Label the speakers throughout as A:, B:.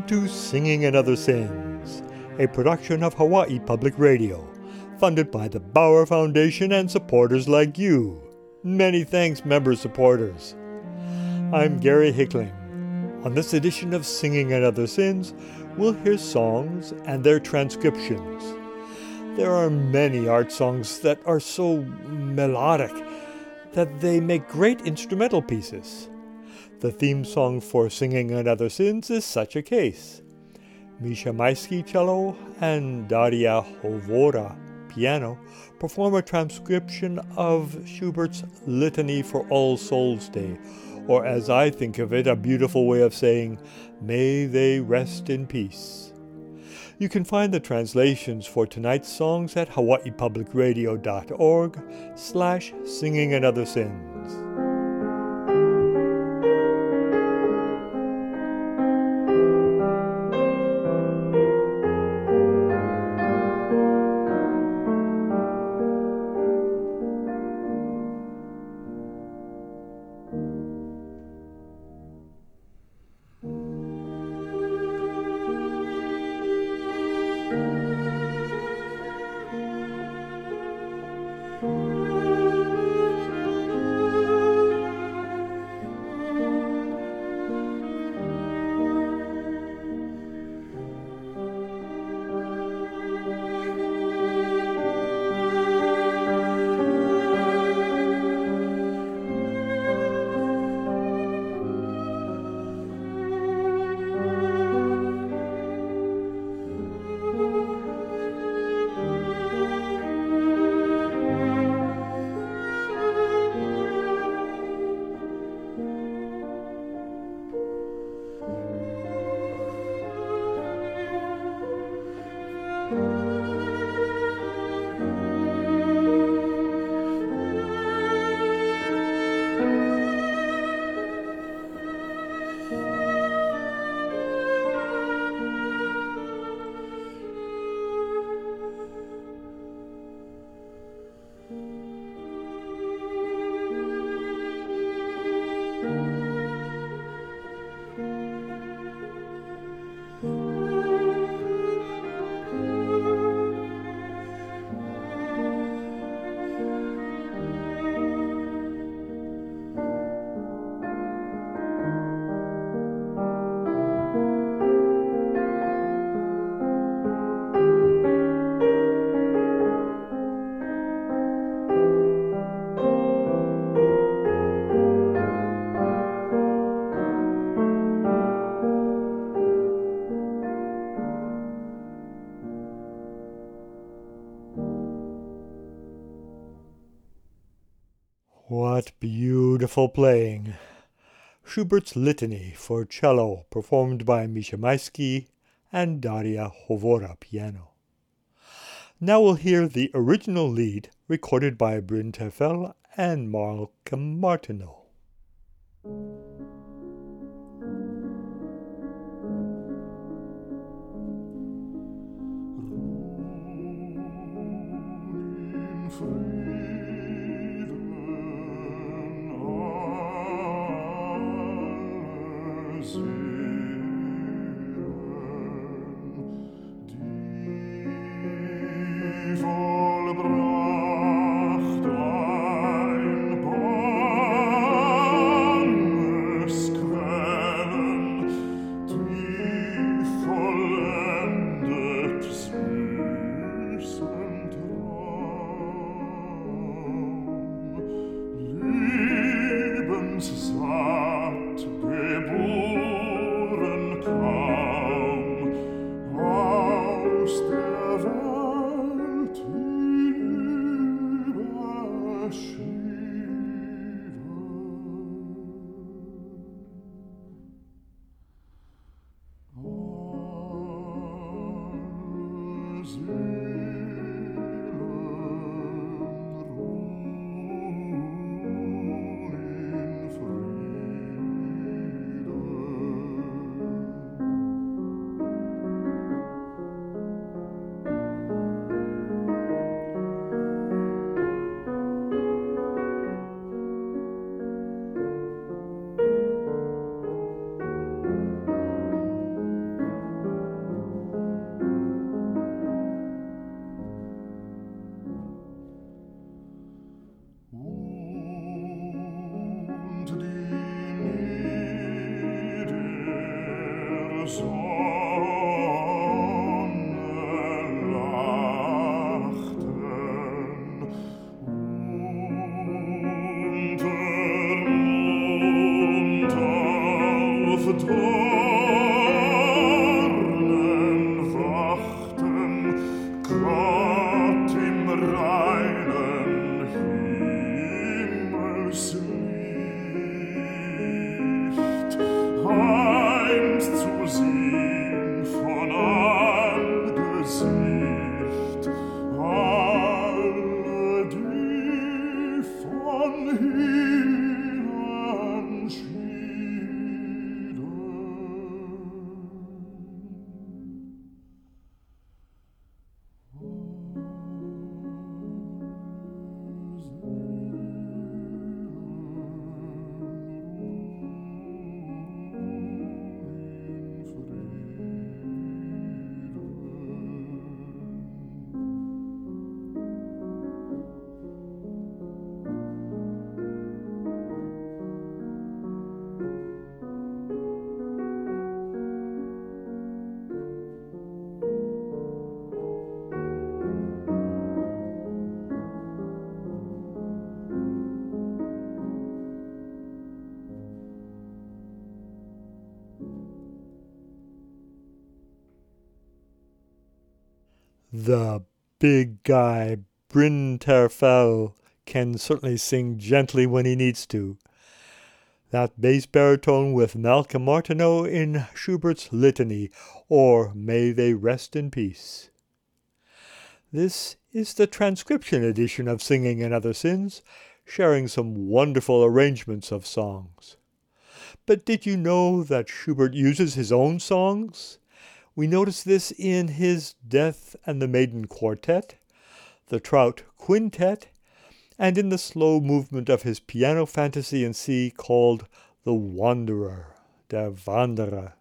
A: Welcome to Singing and Other Sins, a production of Hawaii Public Radio, funded by the Bauer Foundation and supporters like you. Many thanks, member supporters. I'm Gary Hickling. On this edition of Singing and Other Sins, we'll hear songs and their transcriptions. There are many art songs that are so melodic that they make great instrumental pieces. The theme song for Singing and Other Sins is such a case. Misha Maisky cello and Daria Hovora piano perform a transcription of Schubert's Litany for All Souls Day, or as I think of it, a beautiful way of saying, "May they rest in peace." You can find the translations for tonight's songs at hawaiipublicradio.org/singing and other sins. What beautiful playing! Schubert's Litany for cello, performed by Misha Maisky and Daria Hovora piano. Now we'll hear the original lead recorded by Bryn Terfel and Malcolm Martineau. The big guy, Bryn Terfel, can certainly sing gently when he needs to. That bass baritone with Malcolm Martineau in Schubert's Litany, or May They Rest in Peace. This is the transcription edition of Singing and Other Sins, sharing some wonderful arrangements of songs. But did you know that Schubert uses his own songs? We notice this in his Death and the Maiden Quartet, the Trout Quintet, and in the slow movement of his piano fantasy in C called The Wanderer, Der Wanderer.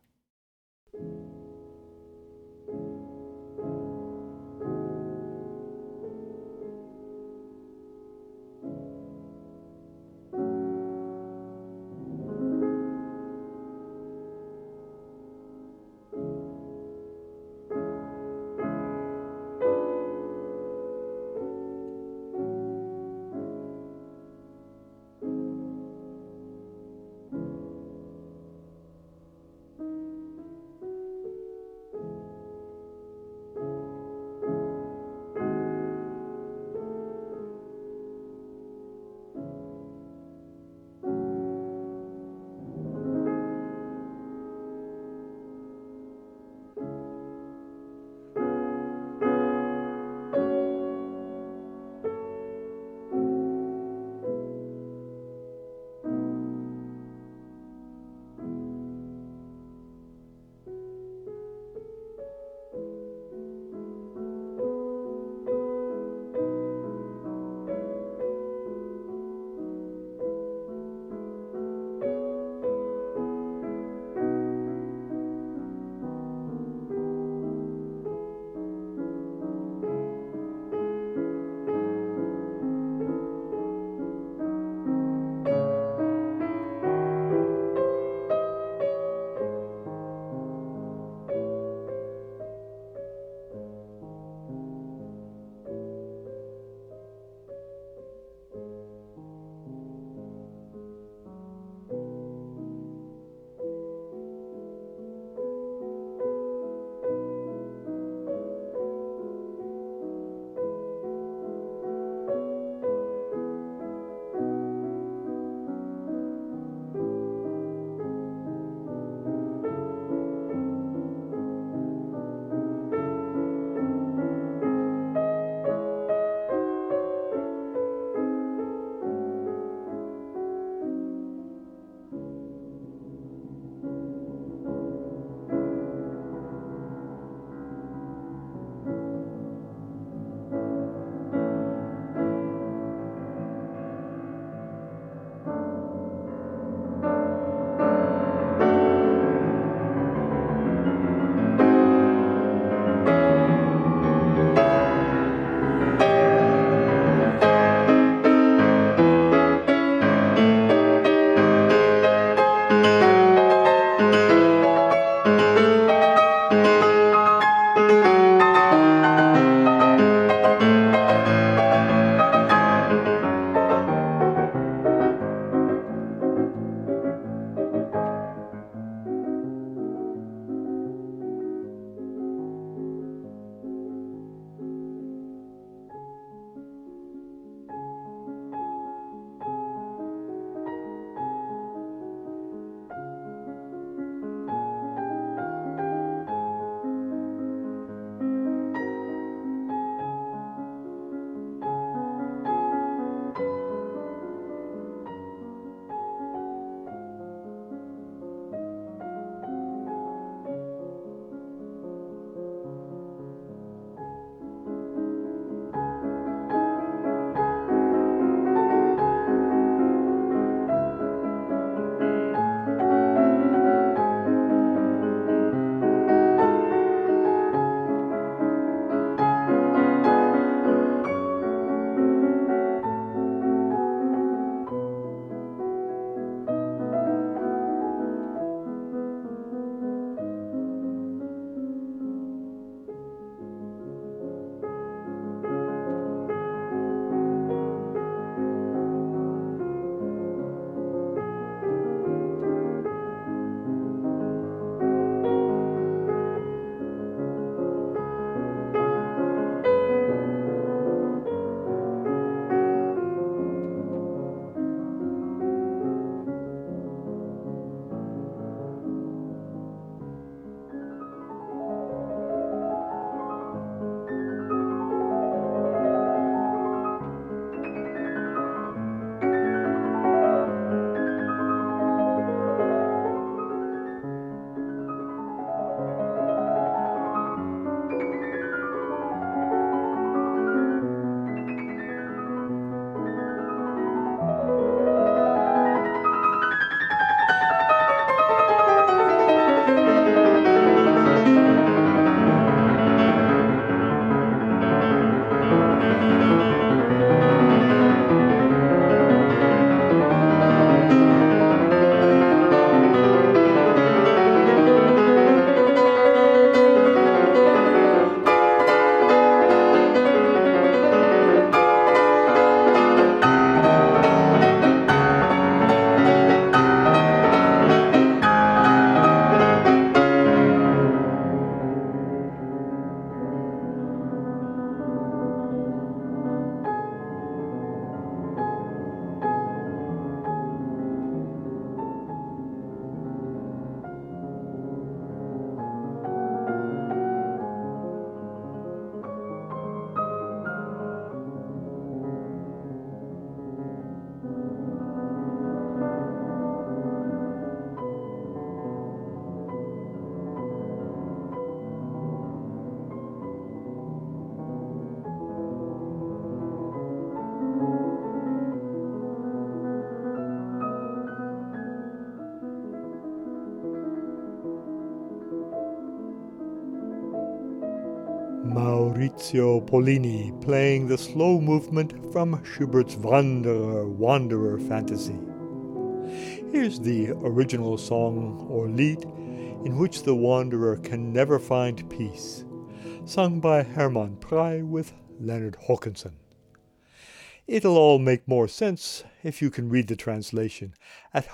A: Maurizio Pollini playing the slow movement from Schubert's Wanderer Fantasy. Here's the original song or Lied in which the wanderer can never find peace, sung by Hermann Prey with Leonard Hawkinson. It'll all make more sense if you can read the translation at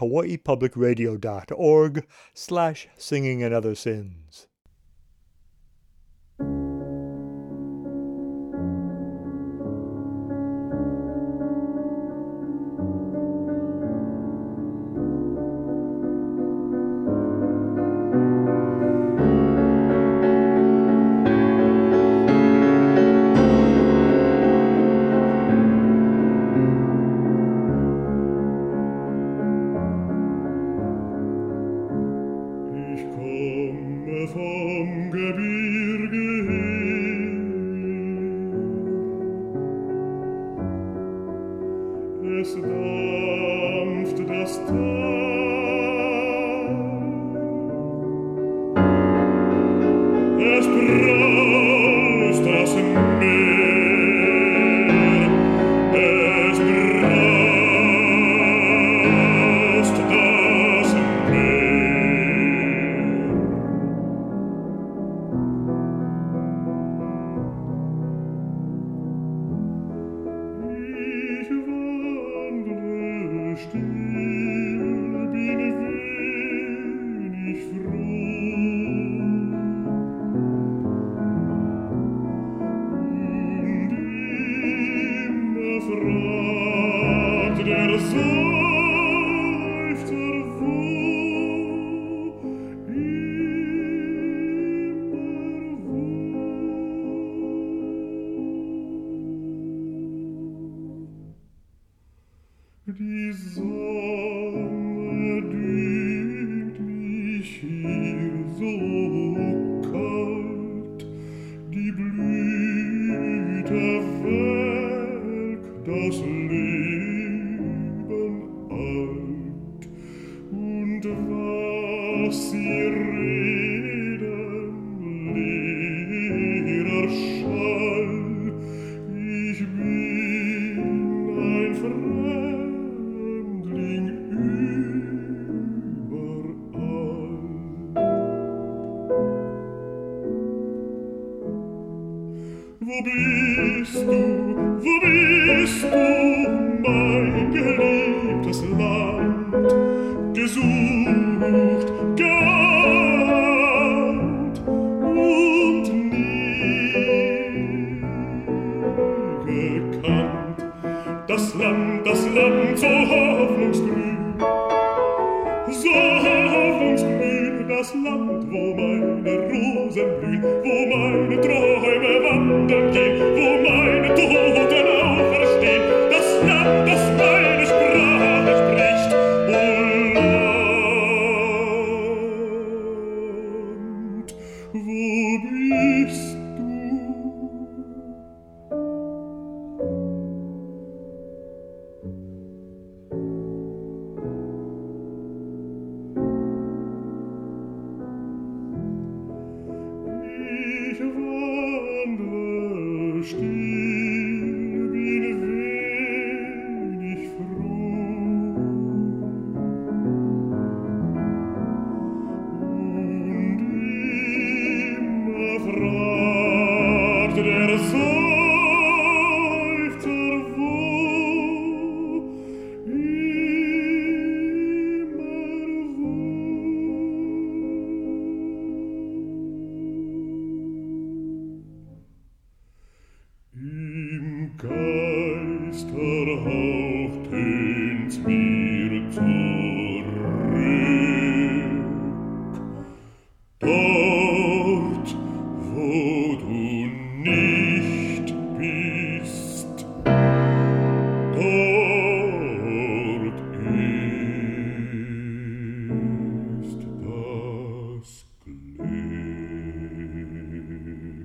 A: hawaiipublicradio.org/singingandother-sins.
B: Die Sonne dünkt mich hier so kalt, die Blüte welkt das Leben alt, und was sie reden, leerer Schall, ich bin ein Fremdling überall. Wo bist du, mein geliebtes Land, gesucht, geahnt und nie gekannt? Das Land so hoffnungsgrün, das Land, wo meine Rosen blühen, wo meine Träume wandern gehen, wo meine Toten auferstehen, das Land, das meine Sprache spricht, o Land, wo bist du? Ich wandle still, bin wenig froh, und immer fragt der Seufzer wo, im Geisterhauch tönt's mir zurück. Dort, wo du nicht bist, dort ist das Glück.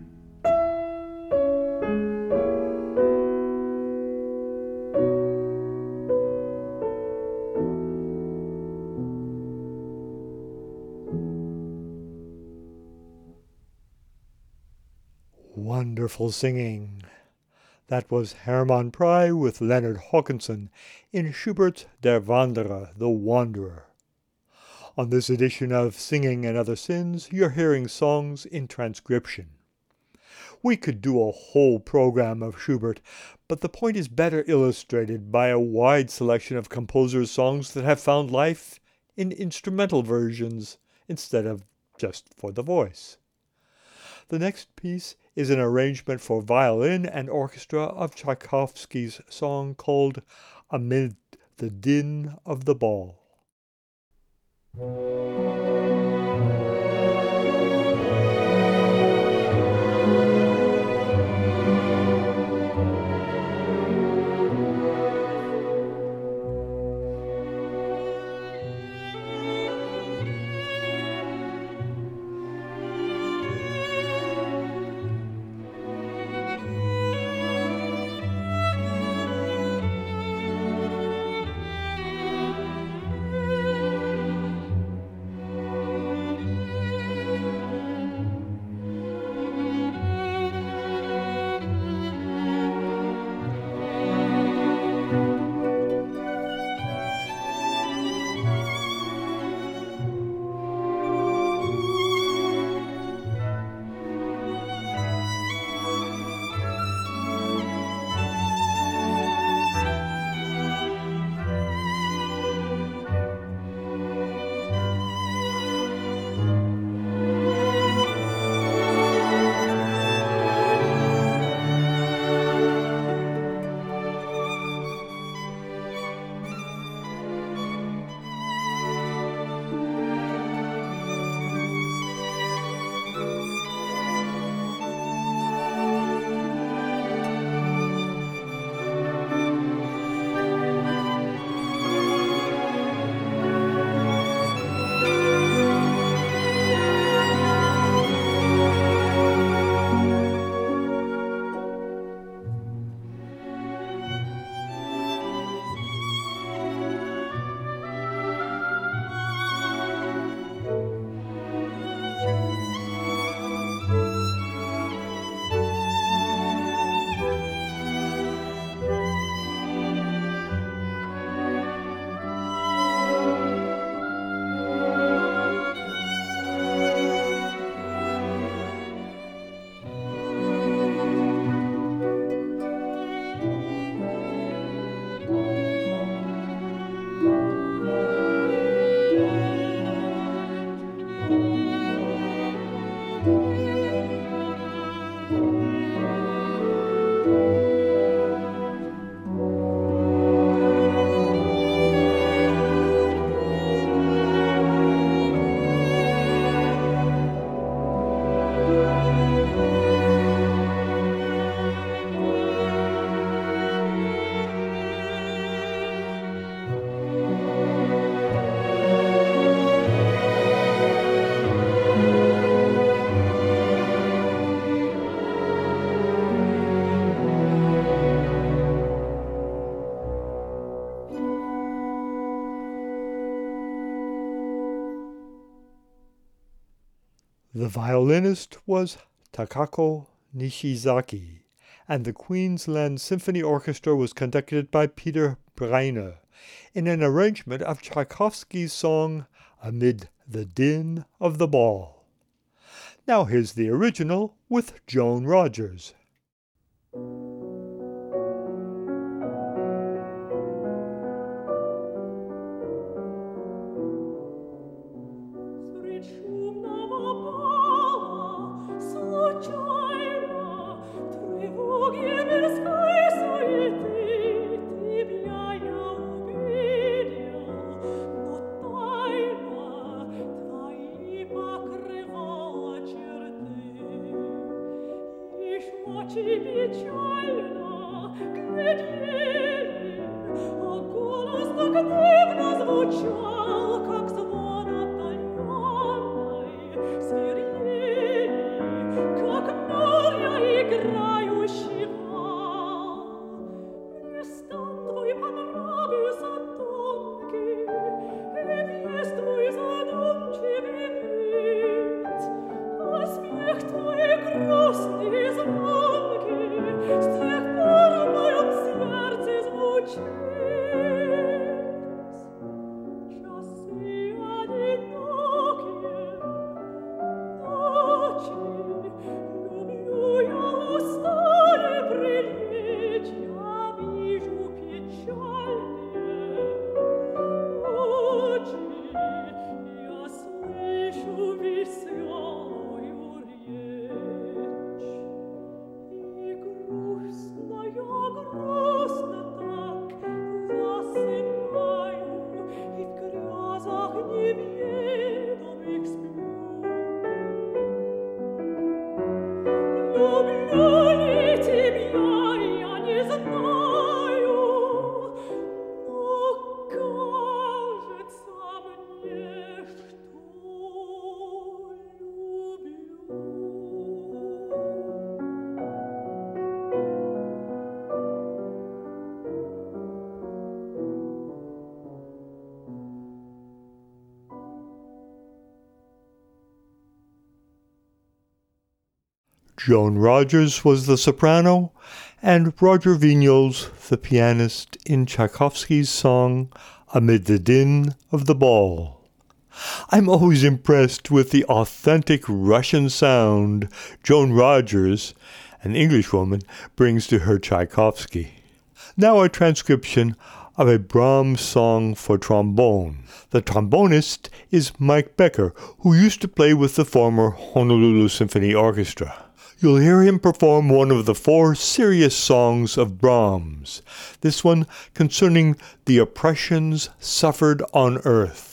A: Wonderful singing. That was Hermann Prey with Leonard Hawkinson in Schubert's Der Wanderer, The Wanderer. On this edition of Singing and Other Sins, you're hearing songs in transcription. We could do a whole program of Schubert, but the point is better illustrated by a wide selection of composers' songs that have found life in instrumental versions instead of just for the voice. The next piece is an arrangement for violin and orchestra of Tchaikovsky's song called Amid the Din of the Ball. The violinist was Takako Nishizaki, and the Queensland Symphony Orchestra was conducted by Peter Breiner in an arrangement of Tchaikovsky's song Amid the Din of the Ball. Now here's the original with Joan Rogers.
C: Groß
A: Joan Rogers was the soprano, and Roger Vignoles the pianist in Tchaikovsky's song Amid the Din of the Ball. I'm always impressed with the authentic Russian sound Joan Rogers, an Englishwoman, brings to her Tchaikovsky. Now a transcription of a Brahms song for trombone. The trombonist is Mike Becker, who used to play with the former Honolulu Symphony Orchestra. You'll hear him perform one of the 4 serious songs of Brahms, this one concerning the oppressions suffered on earth.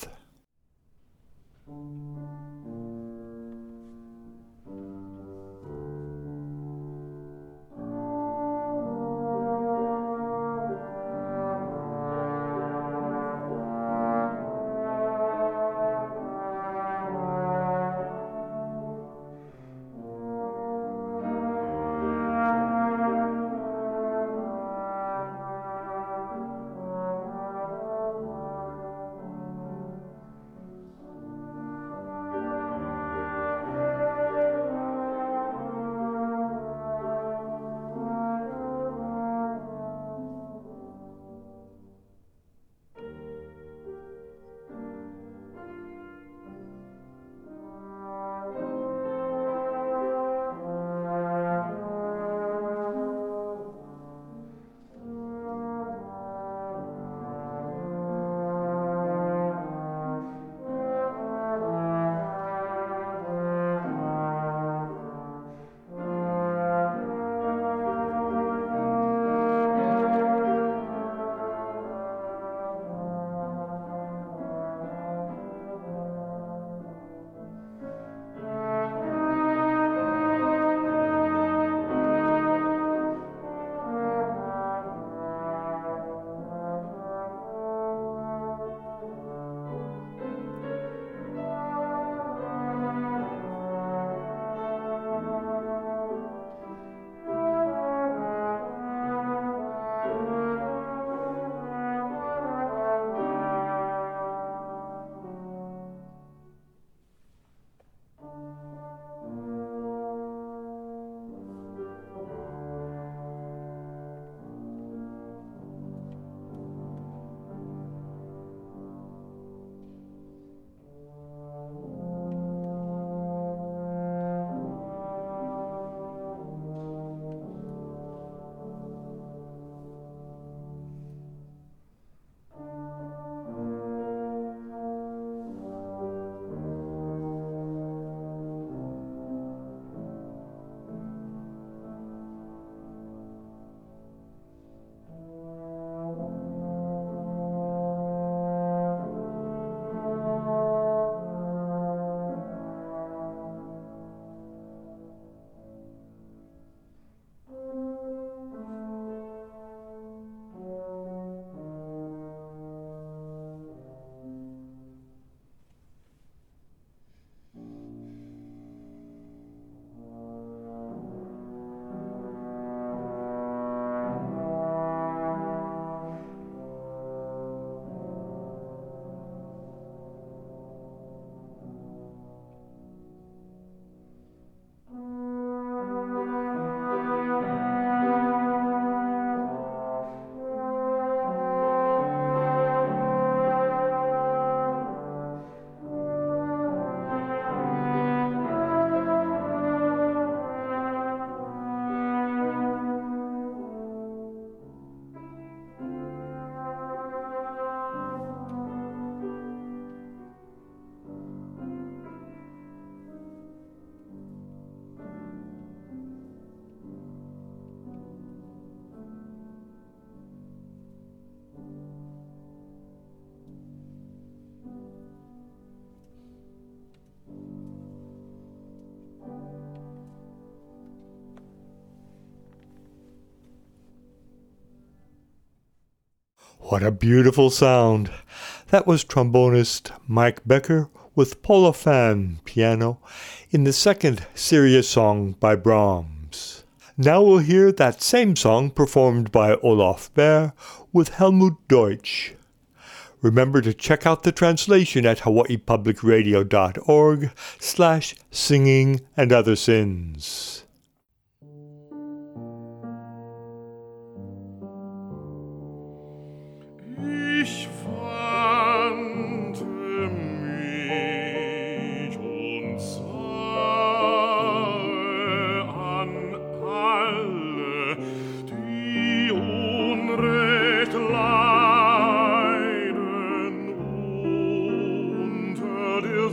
A: What a beautiful sound! That was trombonist Mike Becker with Paula Fan piano in the second serious song by Brahms. Now we'll hear that same song performed by Olaf Baer with Helmut Deutsch. Remember to check out the translation at hawaiipublicradio.org/singing and other sins.
B: Ich wandte mich und sah an alle, die Unrecht leiden unter der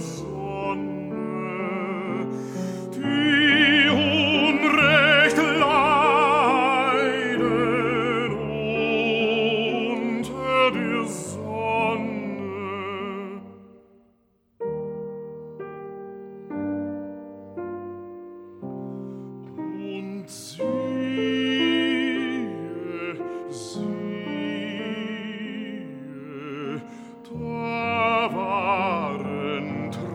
B: Sonne, die Unrecht leiden unter der Sonne. Und siehe, da waren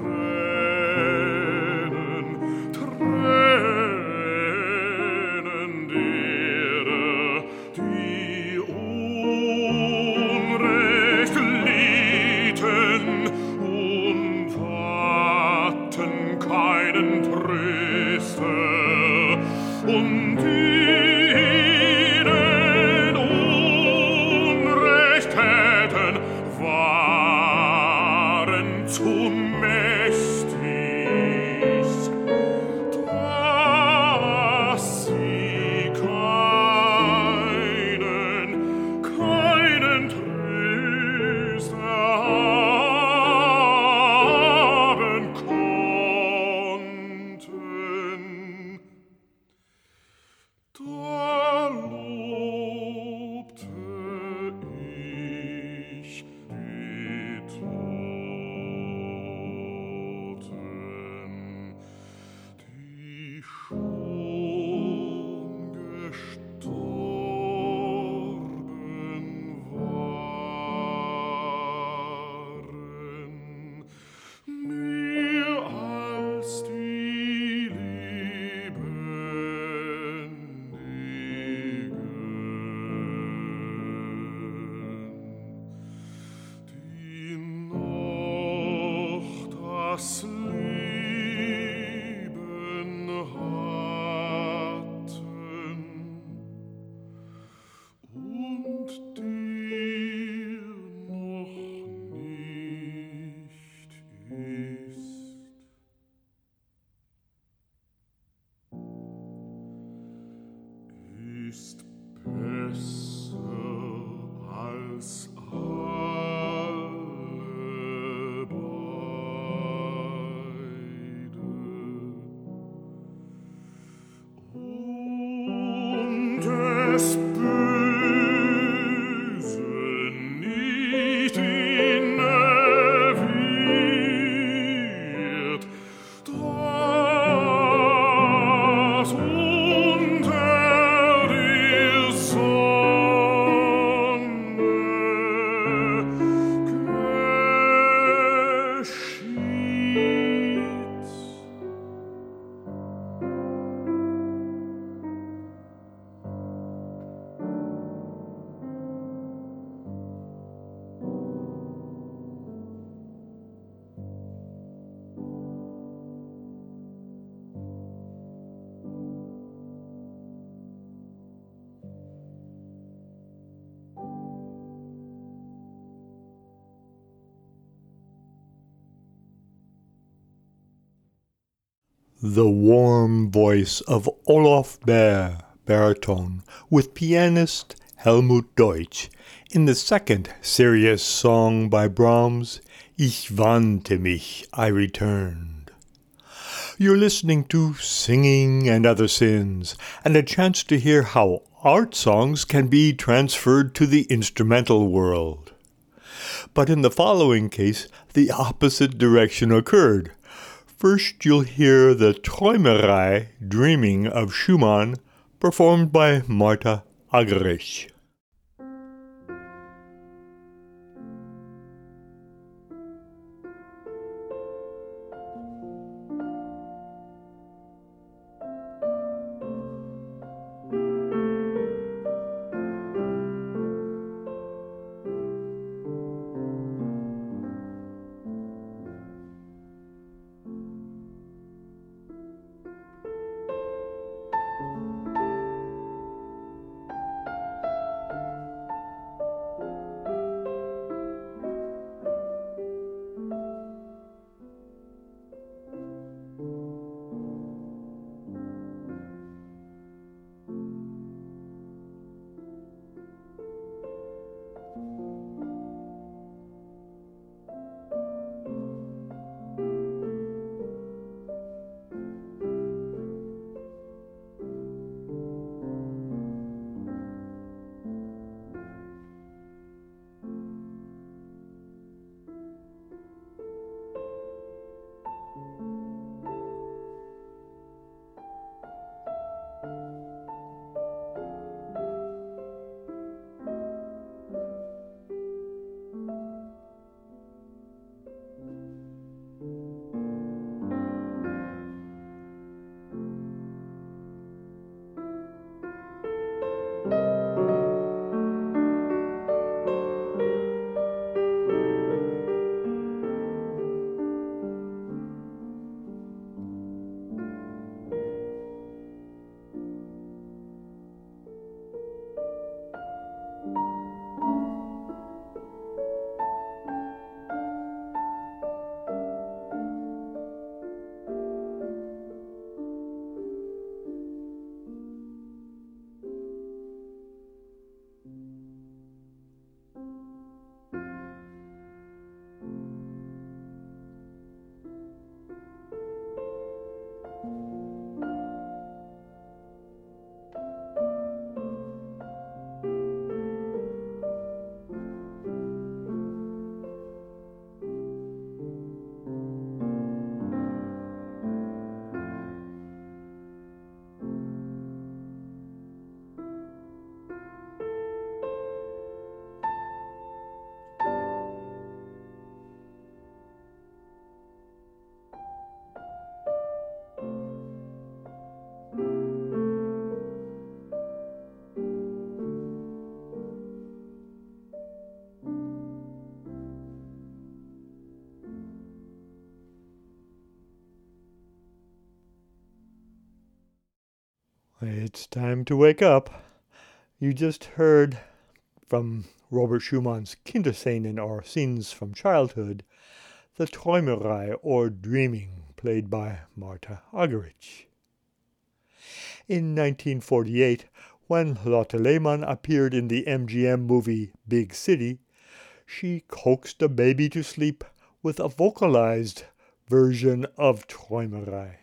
B: Tränen derer, die Unrecht litten und hatten keinen Tröster. Und denen Unrecht täten, waren zu mächtig, dass sie keinen Tröster haben konnten. Da lobte ich die Toten, die schon gestorben waren, mehr als die Lebendigen, die noch das Leben hatten und dir noch nicht ist besser als alle beide. Und des Bösen nicht inne wird, das unter der Sonne geschieht.
A: The warm voice of Olaf Baer, baritone, with pianist Helmut Deutsch, in the second serious song by Brahms, Ich wandte mich, I returned. You're listening to Singing and Other Sins, and a chance to hear how art songs can be transferred to the instrumental world. But in the following case, the opposite direction occurred. First, you'll hear the Träumerei, Dreaming of Schumann, performed by Martha Argerich. It's time to wake up. You just heard from Robert Schumann's Kinderscenen, or Scenes from Childhood, the Träumerei, or Dreaming, played by Martha Argerich. In 1948, when Lotte Lehmann appeared in the MGM movie Big City, she coaxed a baby to sleep with a vocalized version of Träumerei.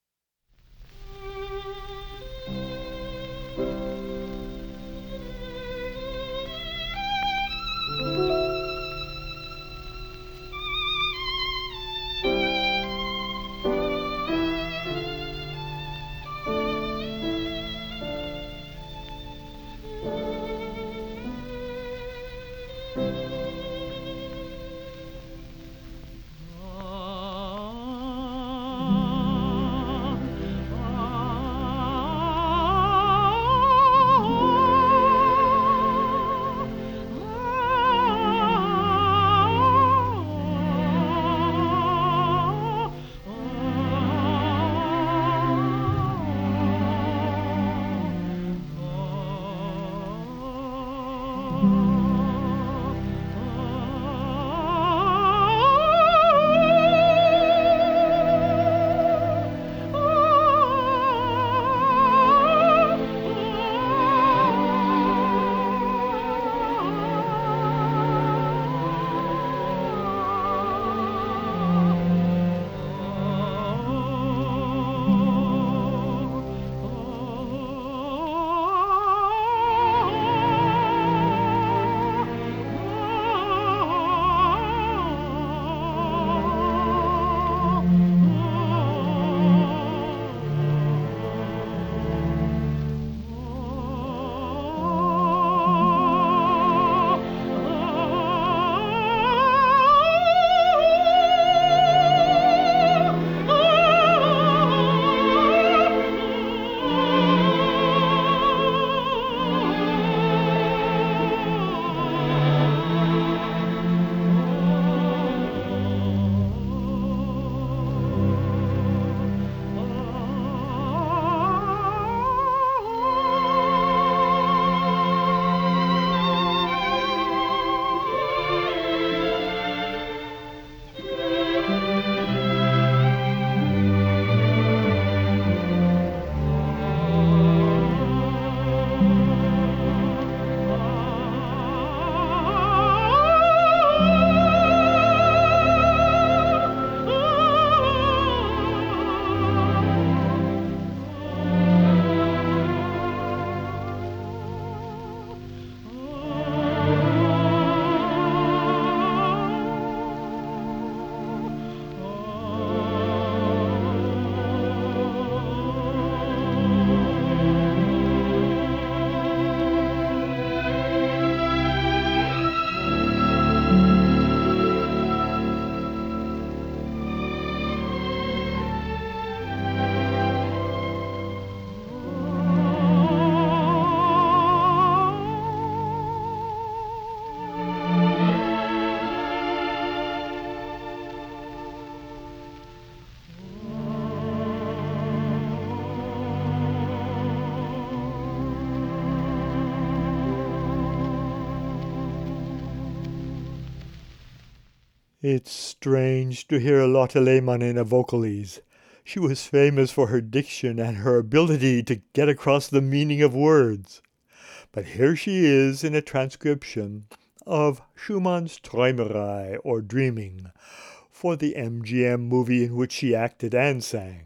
A: It's strange to hear Lotte Lehmann in a vocalese. She was famous for her diction and her ability to get across the meaning of words. But here she is in a transcription of Schumann's Träumerei, or Dreaming, for the MGM movie in which she acted and sang.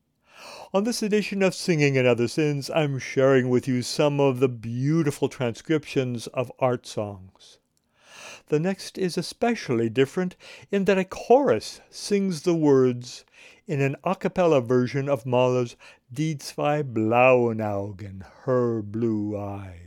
A: On this edition of Singing and Other Sins, I'm sharing with you some of the beautiful transcriptions of art songs. The next is especially different in that a chorus sings the words in an a cappella version of Mahler's Die zwei blauen Augen, her blue eyes.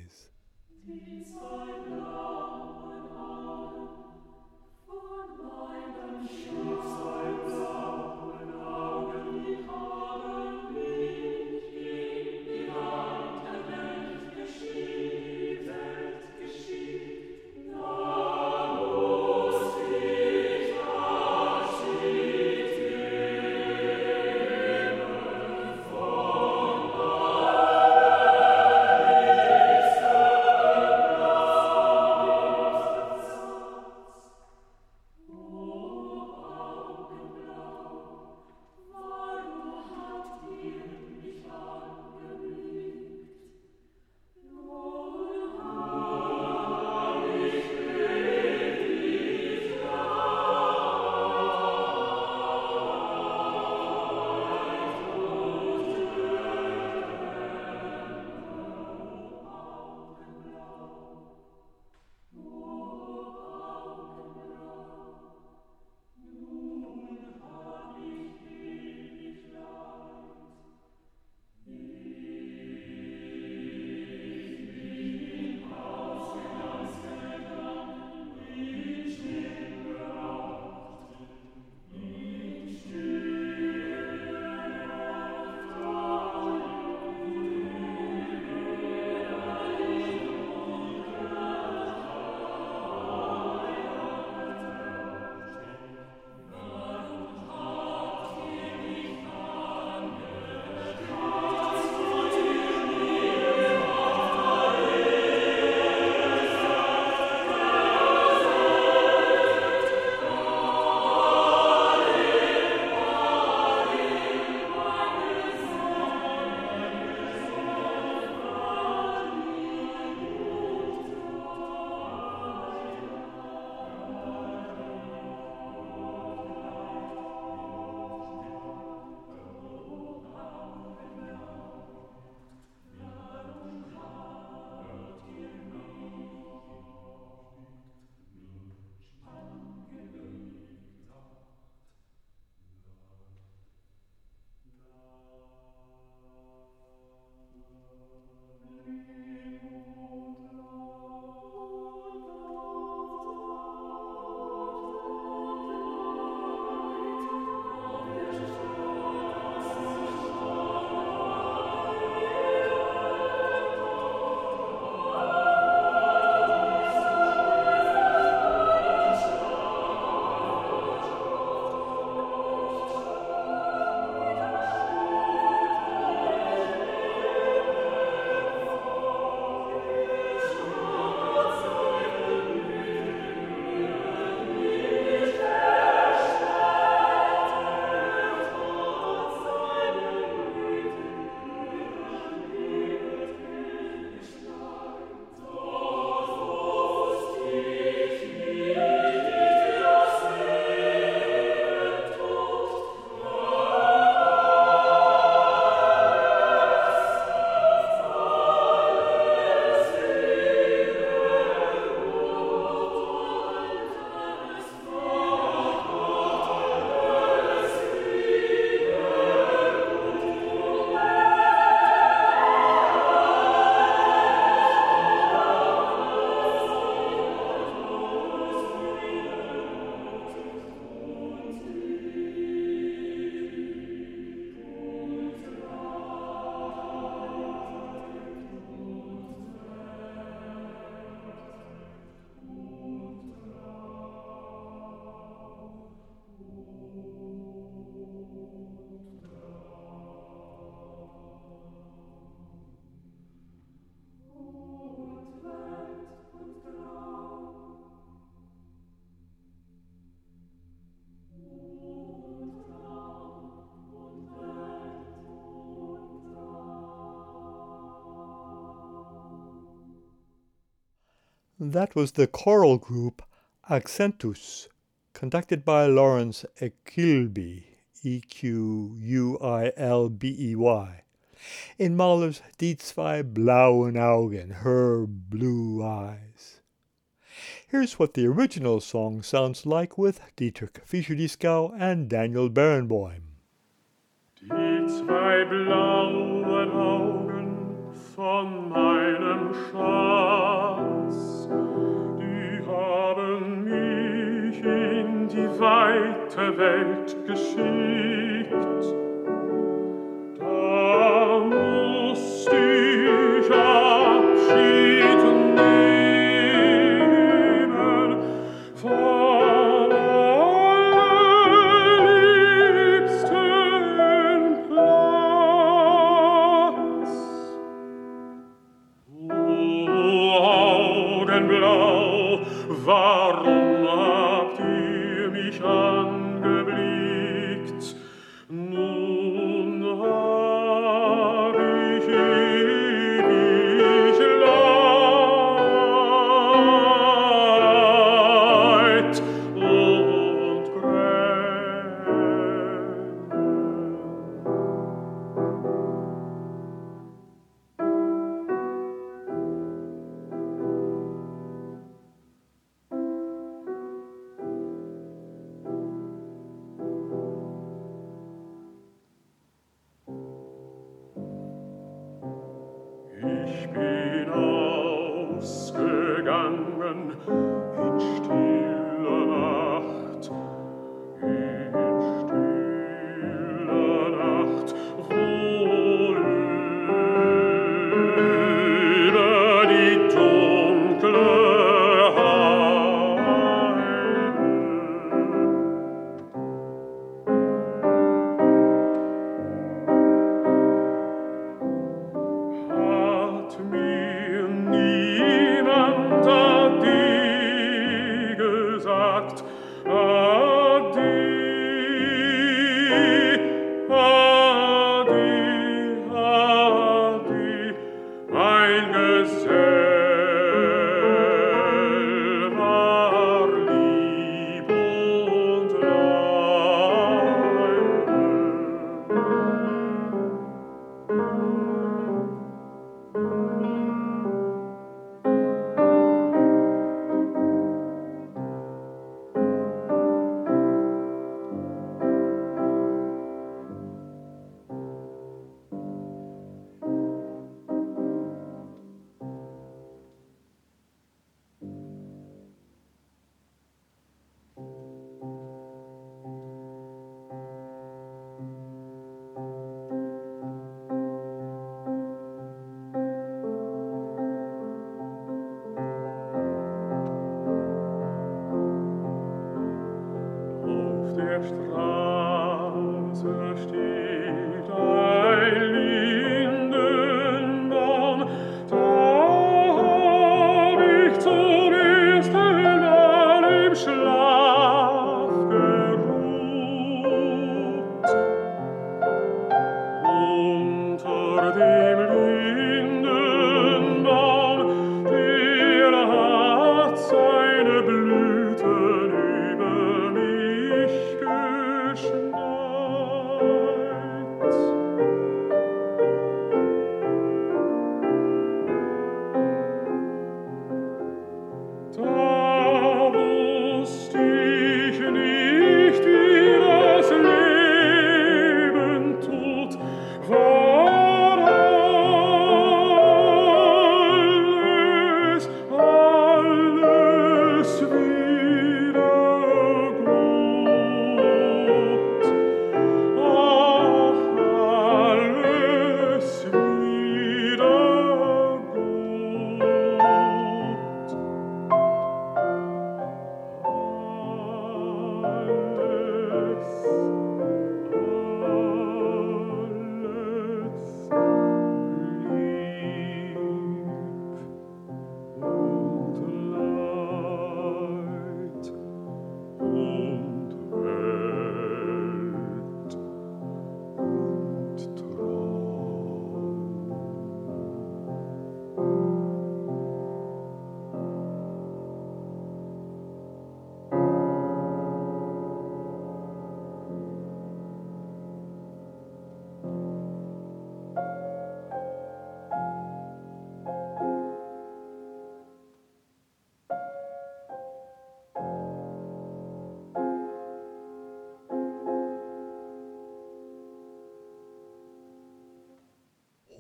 A: That was the choral group Accentus, conducted by Lawrence Equilbey, Equilbey, in Mahler's Die zwei blauen Augen, her blue eyes. Here's what the original song sounds like with Dietrich Fischer-Dieskau and Daniel Barenboim.
B: Die zwei blauen Augen von meinem Schatz, die haben mich in die weite Welt geschickt. Da musst ich Abschied nehmen von allerliebsten Platz. O Augenblau, warum habt ihr mich angeblickt? Nun hab ich ewig Leid und Ich bin ausgegangen in stiller Nacht, wohl über die dunkle Heide. Hat mir niemand Ade gesagt, Ade, Ade, Ade, mein Gesell war lieb und leid.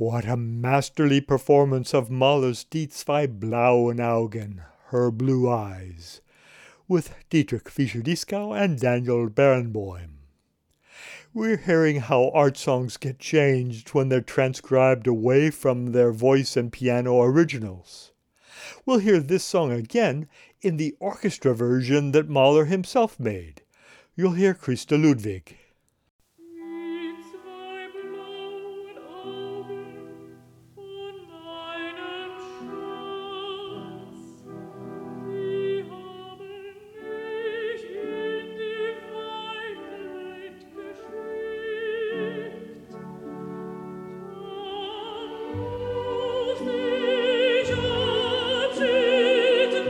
A: What a masterly performance of Mahler's Die zwei blauen Augen, Her Blue Eyes, with Dietrich Fischer-Dieskau and Daniel Barenboim. We're hearing how art songs get changed when they're transcribed away from their voice and piano originals. We'll hear this song again in the orchestra version that Mahler himself made. You'll hear Christa Ludwig.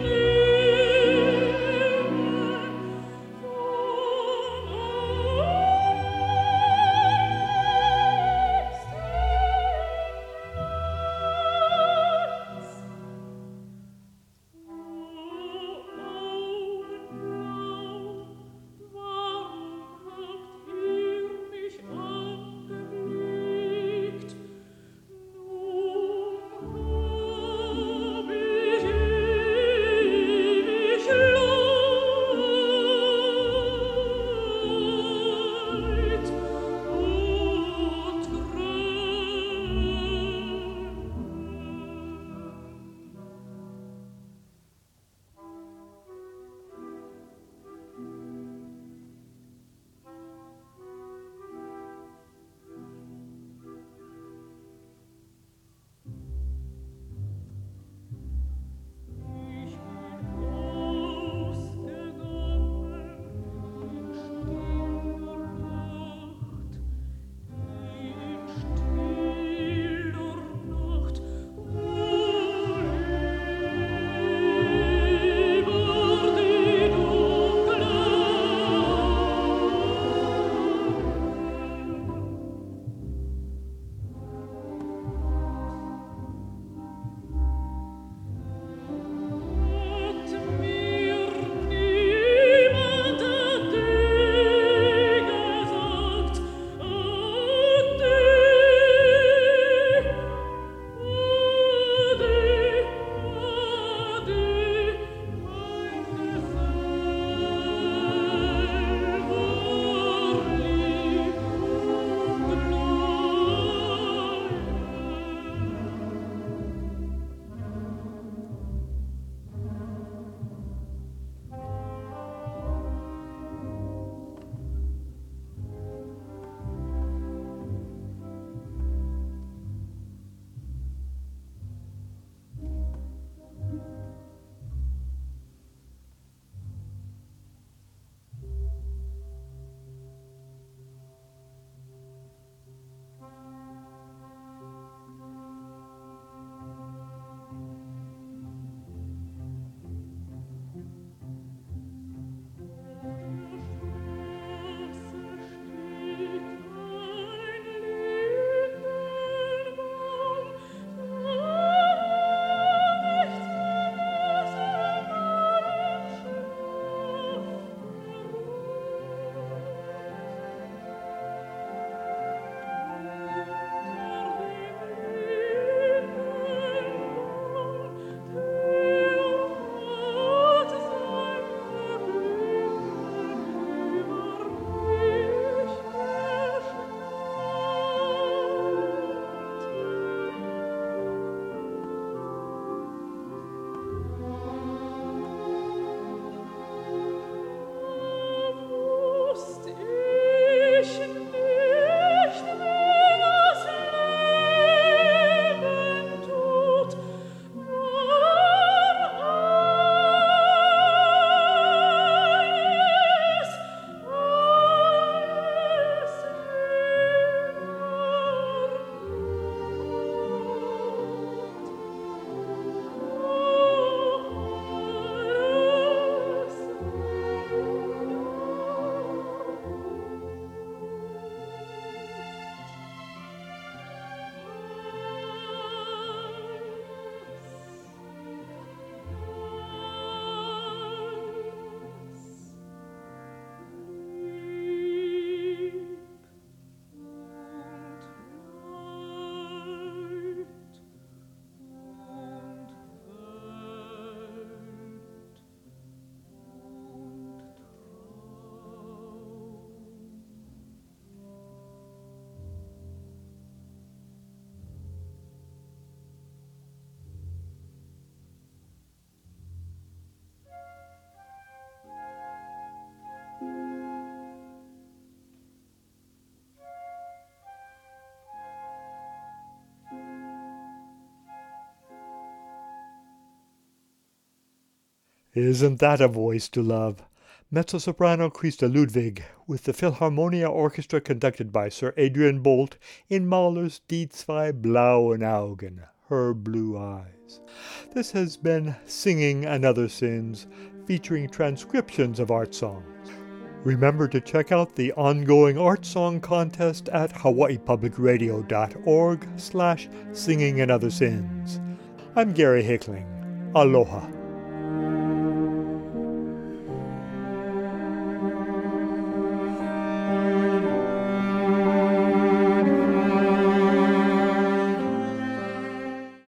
B: Oh
A: Isn't that a voice to love? Mezzo-soprano Christa Ludwig with the Philharmonia Orchestra conducted by Sir Adrian Bolt in Mahler's Die zwei blauen Augen, Her Blue Eyes. This has been Singing and Other Sins, featuring transcriptions of art songs. Remember to check out the ongoing art song contest at hawaiipublicradio.org/singingandother sins. I'm Gary Hickling. Aloha.